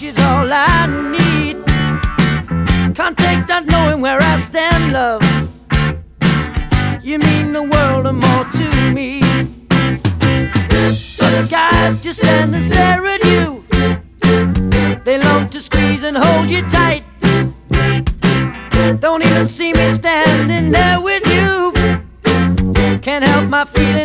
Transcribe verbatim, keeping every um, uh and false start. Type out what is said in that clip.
she's all I need. Can't take not knowing where I stand, love. You mean the world and more to me. Other guys just stand and stare at you. They love to squeeze and hold you tight. Don't even see me standing there with you. Can't help my feeling